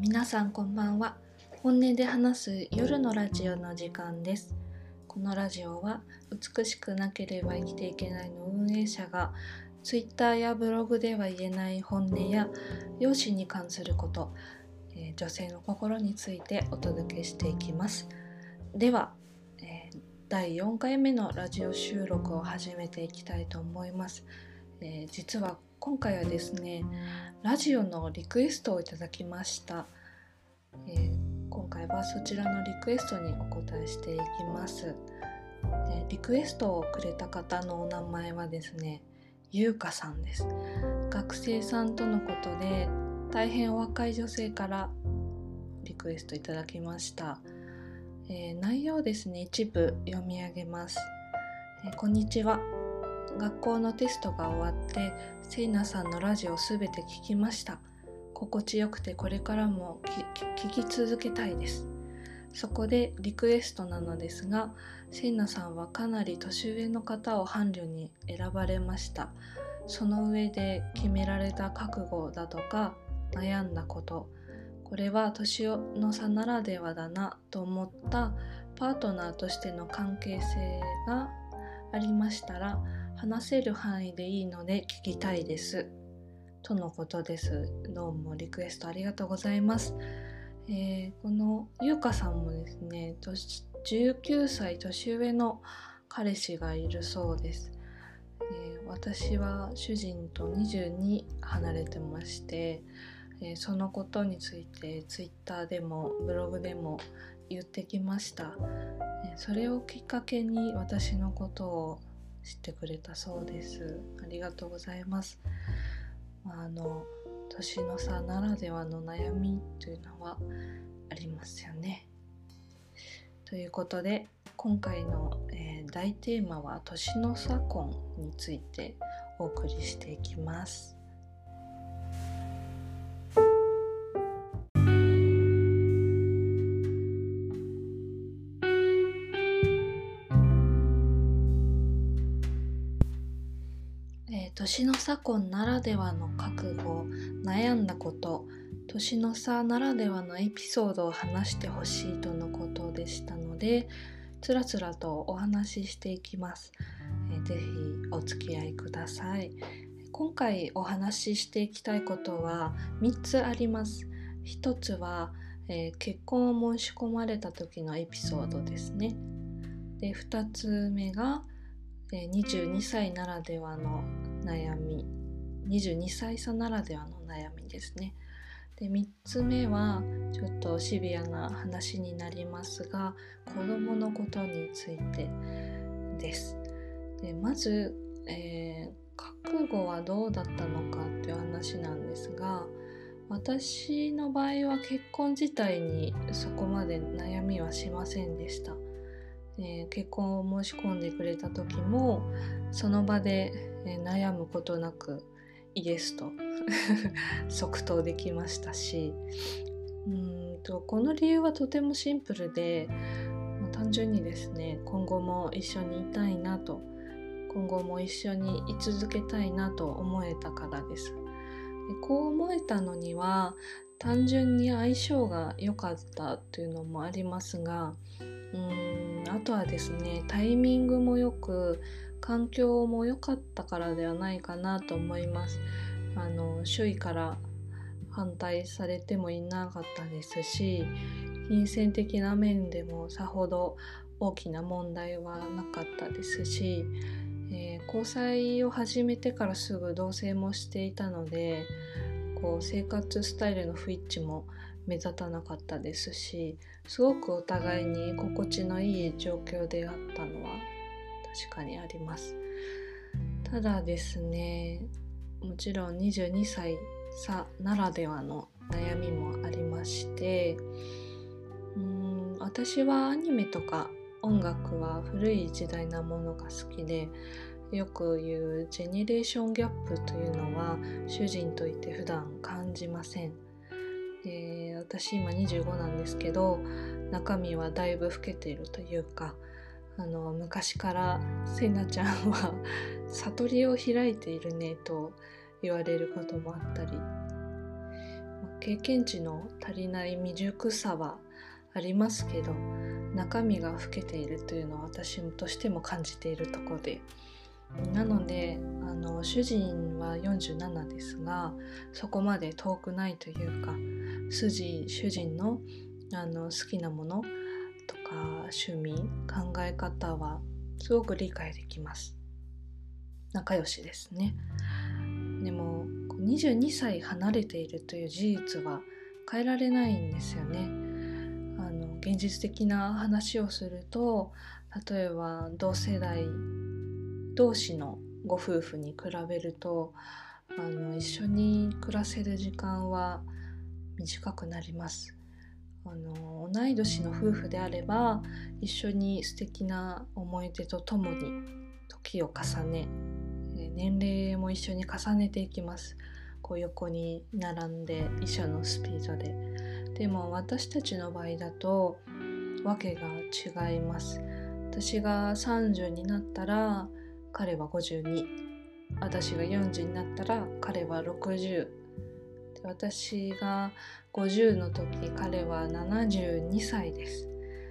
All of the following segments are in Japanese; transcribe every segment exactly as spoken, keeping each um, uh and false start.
皆さんこんばんは。本音で話す夜のラジオの時間です。このラジオは美しくなければ生きていけないの運営者がツイッターやブログでは言えない本音や容姿に関すること、えー、女性の心についてお届けしていきます。では、えー、だいよんかいめのラジオ収録を始めていきたいと思います。えー、実は今回はですね、ラジオのリクエストをいただきました。えー、今回はそちらのリクエストにお答えしていきます。えー、リクエストをくれた方のお名前はですね、ゆうかさんです。学生さんとのことで大変お若い女性からリクエストいただきました。えー、内容ですね、一部読み上げます。えー、こんにちは。学校のテストが終わってせいなさんのラジオすべて聞きました。心地よくてこれからも聞き続けたいです。そこでリクエストなのですが、せいなさんはかなり年上の方を伴侶に選ばれました。その上で決められた覚悟だとか悩んだこと、これは年の差ならではだなと思ったパートナーとしての関係性がありましたら、話せる範囲でいいので聞きたいですとのことです。どうもリクエストありがとうございます。えー、このゆうかさんもですね、じゅうきゅうさい年上の彼氏がいるそうです。えー、私は主人とにじゅうに離れてまして、えー、そのことについてツイッターでもブログでも言ってきました。えー、それをきっかけに私のことを知ってくれたそうです。ありがとうございます。あの年の差ならではの悩みというのはありますよね。ということで今回の、えー、大テーマは年の差婚についてお送りしていきます。年の差婚ならではの覚悟、悩んだこと、年の差ならではのエピソードを話してほしいとのことでしたので、つらつらとお話ししていきます。えー、ぜひお付き合いください。今回お話ししていきたいことはみっつあります。ひとつは、えー、結婚を申し込まれた時のエピソードですね。で、ふたつめが、えー、にじゅうにさいならではの悩み、にじゅうにさい差ならではの悩みですね。で、みっつめはちょっとシビアな話になりますが、子供のことについてです。で、まず、えー、覚悟はどうだったのかっていう話なんですが、私の場合は結婚自体にそこまで悩みはしませんでした。えー、結婚を申し込んでくれた時もその場で、えー、悩むことなくイエスと即答できましたし、うーんとこの理由はとてもシンプルで、まあ、単純にですね、今後も一緒にいたいなと、今後も一緒に居続けたいなと思えたからです。で、こう思えたのには単純に相性が良かったというのもありますが、うーんあとはですね、タイミングもよく環境も良かったからではないかなと思います。あの周囲から反対されてもいなかったですし、金銭的な面でもさほど大きな問題はなかったですし、えー、交際を始めてからすぐ同棲もしていたので、こう生活スタイルの不一致も目立たなかったですし、すごくお互いに心地のいい状況であったのは確かにあります。ただですね、もちろんにじゅうにさい差ならではの悩みもありまして、うーん私はアニメとか音楽は古い時代なものが好きで、よく言うジェネレーションギャップというのは主人といて普段感じません。で、私今にじゅうごなんですけど、中身はだいぶ老けているというか、あの昔からせなちゃんは悟りを開いているねと言われることもあったり、 経験値の足りない未熟さはありますけど、中身が老けているというのは私としても感じているところで、なのであの主人はよんじゅうななですが、そこまで遠くないというか、筋主人のあの好きなものとか趣味、考え方はすごく理解できます。仲良しですね。でもにじゅうにさい離れているという事実は変えられないんですよね。あの現実的な話をすると、例えば同世代同士のご夫婦に比べると、あの一緒に暮らせる時間は短くなります。あの同い年の夫婦であれば、一緒に素敵な思い出とともに時を重ね、年齢も一緒に重ねていきます。こう横に並んで一緒のスピードで。でも私たちの場合だとわけが違います。私がさんじゅうになったら彼はごじゅうに、私がよんじゅうになったら彼はろくじゅう、で私がごじゅうの時彼はななじゅうにさいです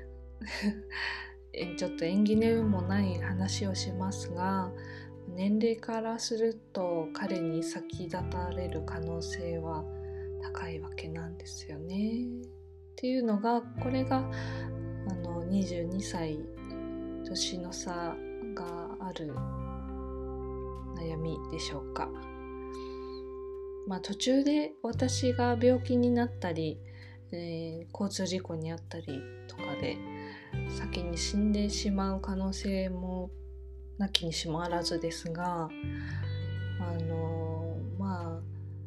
ちょっと縁起でもない話をしますが、年齢からすると彼に先立たれる可能性は高いわけなんですよね。っていうのが、これがあのにじゅうにさい年の差がある悩みでしょうか。まあ途中で私が病気になったり、えー、交通事故にあったりとかで先に死んでしまう可能性もなきにしもあらずですが、あのまあ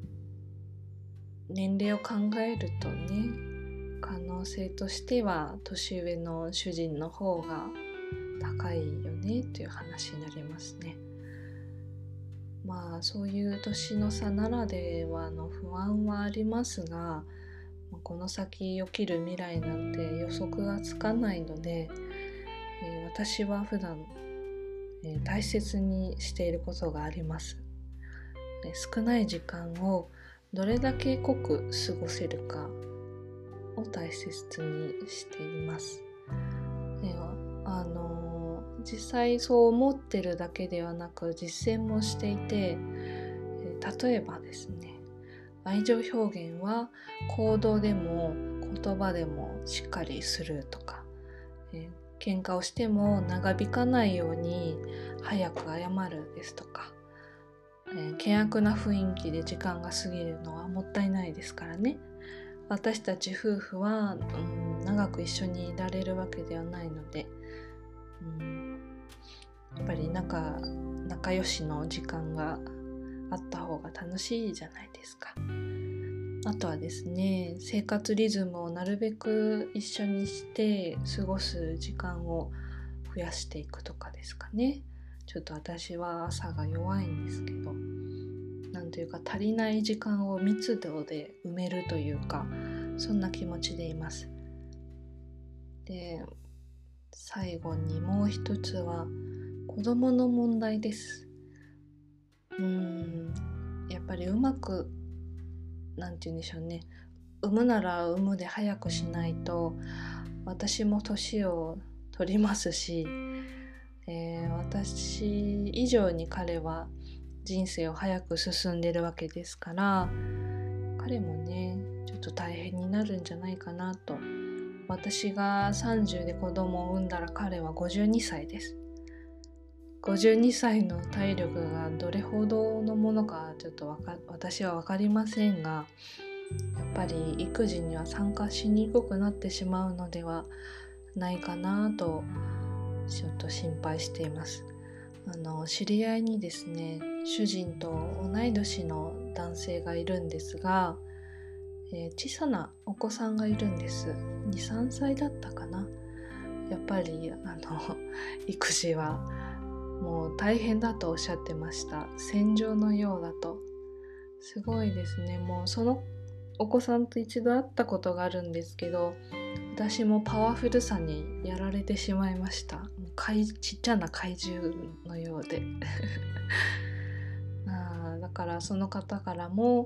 年齢を考えるとね、可能性としては年上の主人の方が高いよねという話になりますね。まあそういう年の差ならではの不安はありますが、この先起きる未来なんて予測がつかないので、えー、私は普段、えー、大切にしていることがあります。えー、少ない時間をどれだけ濃く過ごせるかを大切にしています。えー、あのー、実際そう思ってるだけではなく実践もしていて、えー、例えばですね、愛情表現は行動でも言葉でもしっかりするとか、えー、喧嘩をしても長引かないように早く謝るですとか、えー、険悪な雰囲気で時間が過ぎるのはもったいないですからね。私たち夫婦は、うん、長く一緒にいられるわけではないので、うん、やっぱり仲、仲良しの時間があった方が楽しいじゃないですか。あとはですね、生活リズムをなるべく一緒にして過ごす時間を増やしていくとかですかね。ちょっと私は朝が弱いんですけど、なんというか足りない時間を密度で埋めるというか、そんな気持ちでいます。で、最後にもう一つは子供の問題です。うーん、やっぱりうまくなんて言うんでしょうね、産むなら産むで早くしないと私も年を取りますし、えー、私以上に彼は人生を早く進んでるわけですから、彼もねちょっと大変になるんじゃないかなと。私がさんじゅうで子供を産んだら彼はごじゅうにさいです。ごじゅうにさいの体力がどれほどのものかちょっとわか私は分かりませんが、やっぱり育児には参加しにくくなってしまうのではないかなとちょっと心配しています。あの知り合いにですね、主人と同い年の男性がいるんですが、えー、小さなお子さんがいるんです。に、さんさいだったかな。やっぱりあの育児はもう大変だとおっしゃってました。戦場のようだと。すごいですね。もうそのお子さんと一度会ったことがあるんですけど、私もパワフルさにやられてしまいました。もう怪ちっちゃな怪獣のようであだからその方からも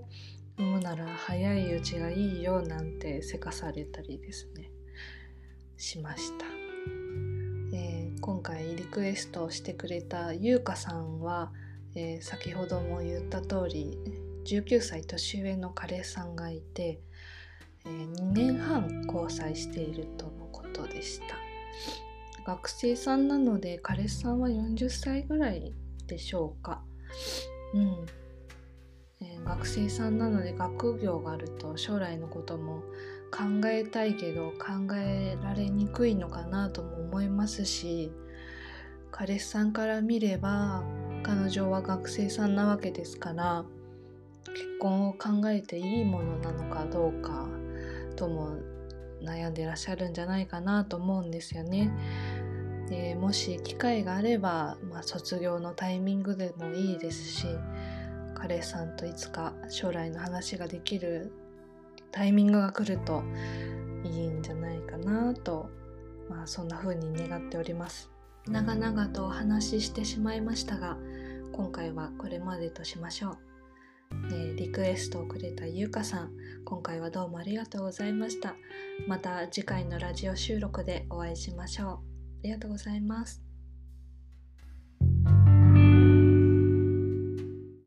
産むなら早いうちがいいよなんてせかされたりですねしました。えー、今回リクエストをしてくれたゆうかさんは、えー、先ほども言った通りじゅうきゅうさい年上の彼さんがいて、えー、にねんはん交際しているとのことでした。学生さんなので彼さんはよんじゅっさいぐらいでしょうか。うん、えー、学生さんなので学業があると将来のことも考えたいけど考えられにくいのかなとも思いますし、彼氏さんから見れば彼女は学生さんなわけですから、結婚を考えていいものなのかどうかとも悩んでらっしゃるんじゃないかなと思うんですよね。でもし機会があれば、まあ、卒業のタイミングでもいいですし、彼さんといつか将来の話ができるタイミングが来るといいんじゃないかなと、まあ、そんな風に願っております。長々とお話ししてしまいましたが、今回はこれまでとしましょう。えー、リクエストをくれたゆうかさん、今回はどうもありがとうございました。また次回のラジオ収録でお会いしましょう。ありがとうございます。